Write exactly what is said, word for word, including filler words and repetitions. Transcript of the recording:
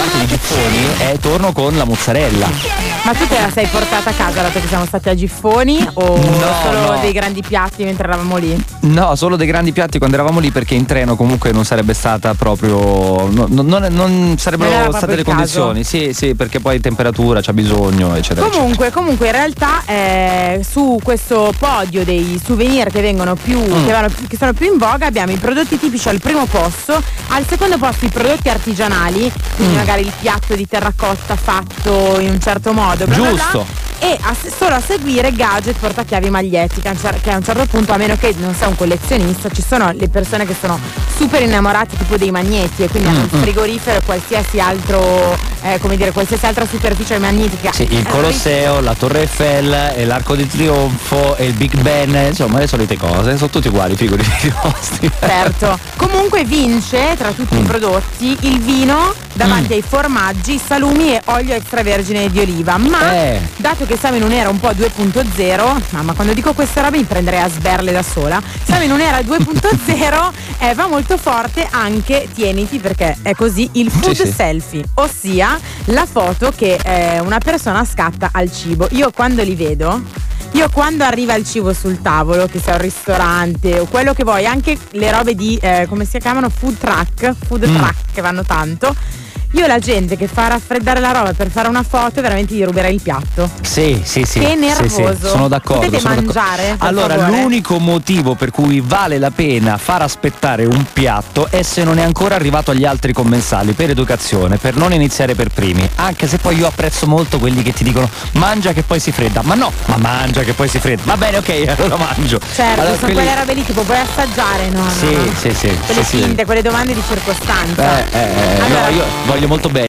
ristorante di Giffoni e torno con la mozzarella. Ma tu te la sei portata a casa dato che siamo stati a Giffoni o No, solo no. dei grandi piatti mentre eravamo lì? No, solo dei grandi piatti quando eravamo lì, perché in treno comunque non sarebbe stata proprio. No, no, non, non sarebbero Non era state proprio le il caso. condizioni. Sì, sì, perché poi temperatura c'ha bisogno, eccetera. Comunque, comunque in realtà eh, su questo podio dei souvenir che vengono più Mm. che, vanno, che sono più in voga abbiamo i prodotti tipici al primo posto, al secondo posto i prodotti artigianali, quindi Mm. magari il piatto di terracotta fatto in un certo modo, bla bla bla. Giusto. E a, solo a seguire gadget, portachiavi, maglietti, che a un cer- che a un certo punto, a meno che non sei un collezionista, ci sono le persone che sono super innamorate tipo dei magneti e quindi hanno il Mm, mm. frigorifero e qualsiasi altro eh, come dire qualsiasi altra superficie magnetica. Sì, il Colosseo, la Torre Eiffel, e l'Arco di Trionfo e il Big Ben, insomma le solite cose, sono tutti uguali i frigoriferi nostri. Certo. Comunque vince tra tutti Mm. i prodotti il vino davanti Mm. ai formaggi, salumi e olio extravergine di oliva. Ma Eh. dato che siamo in un'era un po' due punto zero, mamma, quando dico queste robe mi prenderei a sberle da sola. Siamo in un'era due punto zero, eh, va molto forte anche, tieniti perché è così, il food Sì, sì. selfie, ossia la foto che eh, una persona scatta al cibo. Io quando li vedo, io quando arriva il cibo sul tavolo, che sia un ristorante o quello che vuoi, anche le robe di, eh, come si chiamano, food truck, food Mm. truck che vanno tanto, io la gente che fa raffreddare la roba per fare una foto veramente gli ruberei il piatto. Sì, sì, sì. Che sì, nervoso. sì, sono d'accordo. Potete sono d'accordo. mangiare, per Allora, favore? l'unico motivo per cui vale la pena far aspettare un piatto è se non è ancora arrivato agli altri commensali, per educazione, per non iniziare per primi. Anche se poi io apprezzo molto quelli che ti dicono mangia che poi si fredda. Ma no, ma mangia che poi si fredda. Va bene, ok, allora mangio. Certo, Allora, sono quelli- quelle robe lì tipo puoi assaggiare, no? no, Sì, no. sì, sì. Quelle sì, sì. finte, quelle domande di circostanza. Eh, eh, eh, Allora- no, io voglio molto bene.